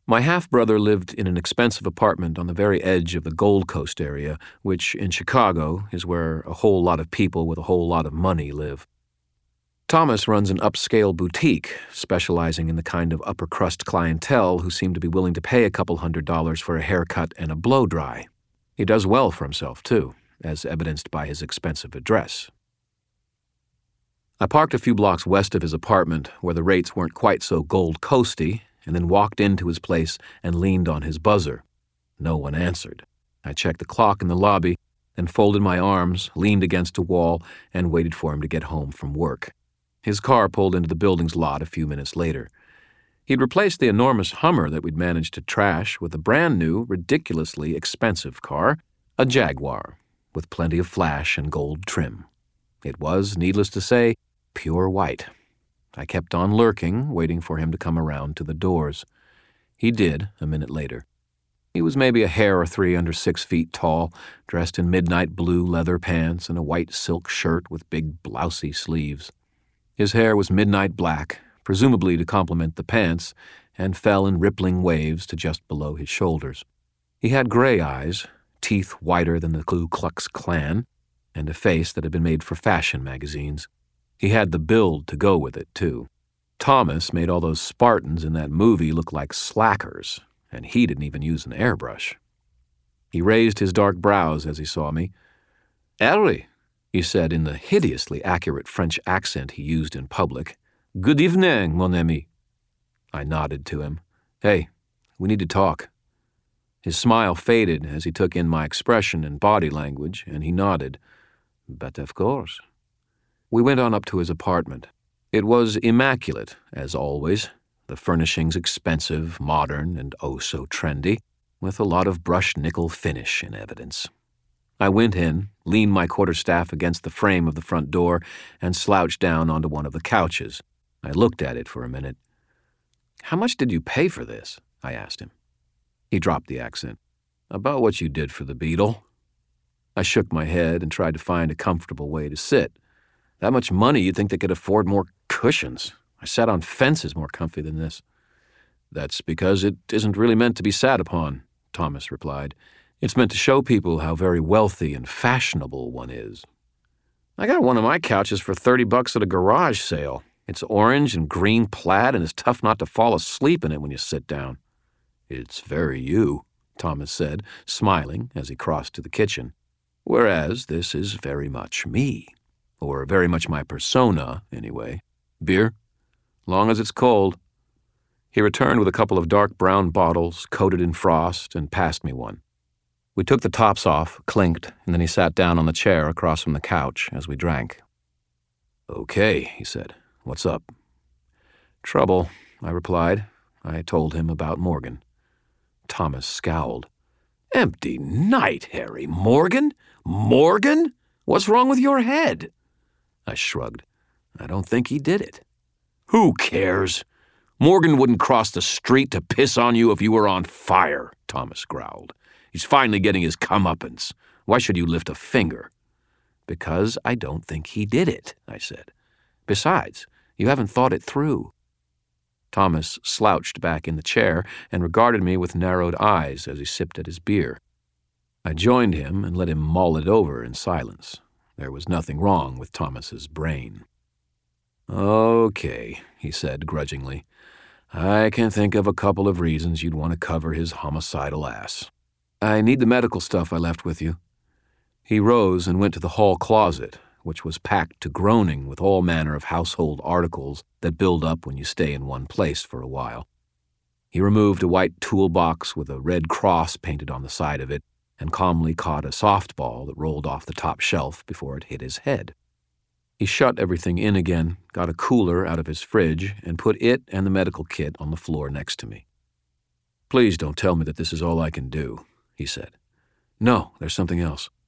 My half-brother lived in an expensive apartment on the very edge of the Gold Coast area, which in Chicago is where a whole lot of people with a whole lot of money live. Thomas runs an upscale boutique, specializing in the kind of upper-crust clientele who seem to be willing to pay a couple $100 for a haircut and a blow-dry. He does well for himself, too, as evidenced by his expensive address. I parked a few blocks west of his apartment, where the rates weren't quite so Gold Coasty, and then walked into his place and leaned on his buzzer. No one answered. I checked the clock in the lobby, then folded my arms, leaned against a wall, and waited for him to get home from work. His car pulled into the building's lot a few minutes later. He'd replaced the enormous Hummer that we'd managed to trash with a brand-new, ridiculously expensive car, a Jaguar, with plenty of flash and gold trim. It was, needless to say, pure white. I kept on lurking, waiting for him to come around to the doors. He did, a minute later. He was maybe a hair or three under 6 feet tall, dressed in midnight blue leather pants and a white silk shirt with big blousy sleeves. His hair was midnight black, presumably to complement the pants, and fell in rippling waves to just below his shoulders. He had gray eyes, teeth whiter than the Ku Klux Klan, and a face that had been made for fashion magazines. He had the build to go with it, too. Thomas made all those Spartans in that movie look like slackers, and he didn't even use an airbrush. He raised his dark brows as he saw me. "Harry," he said in the hideously accurate French accent he used in public. "Good evening, mon ami." I nodded to him. "Hey, we need to talk." His smile faded as he took in my expression and body language, and he nodded. "But of course." We went on up to his apartment. It was immaculate, as always, the furnishings expensive, modern, and oh so trendy, with a lot of brushed nickel finish in evidence. I went in, leaned my quarterstaff against the frame of the front door, and slouched down onto one of the couches. I looked at it for a minute. "How much did you pay for this?" I asked him. He dropped the accent. "About what you did for the Beetle." I shook my head and tried to find a comfortable way to sit. That much money, you'd think they could afford more cushions. I sat on fences more comfy than this. "That's because it isn't really meant to be sat upon," Thomas replied. "It's meant to show people how very wealthy and fashionable one is." "I got one of my couches for $30 at a garage sale. It's orange and green plaid, and it's tough not to fall asleep in it when you sit down." "It's very you," Thomas said, smiling as he crossed to the kitchen. "Whereas this is very much me. Or very much my persona, anyway. Beer? Long as it's cold." He returned with a couple of dark brown bottles, coated in frost, and passed me one. We took the tops off, clinked, and then he sat down on the chair across from the couch as we drank. "Okay," he said. "What's up?" "Trouble," I replied. I told him about Morgan. Thomas scowled. "Empty night, Harry. Morgan? Morgan? What's wrong with your head?" I shrugged. "I don't think he did it." "Who cares? Morgan wouldn't cross the street to piss on you if you were on fire," Thomas growled. "He's finally getting his comeuppance. Why should you lift a finger?" "Because I don't think he did it," I said. "Besides, you haven't thought it through." Thomas slouched back in the chair and regarded me with narrowed eyes as he sipped at his beer. I joined him and let him mull it over in silence. There was nothing wrong with Thomas's brain. "Okay," he said grudgingly. "I can think of a couple of reasons you'd want to cover his homicidal ass. I need the medical stuff I left with you." He rose and went to the hall closet, which was packed to groaning with all manner of household articles that build up when you stay in one place for a while. He removed a white toolbox with a red cross painted on the side of it and calmly caught a softball that rolled off the top shelf before it hit his head. He shut everything in again, got a cooler out of his fridge, and put it and the medical kit on the floor next to me. "Please don't tell me that this is all I can do," he said. "No, there's something else."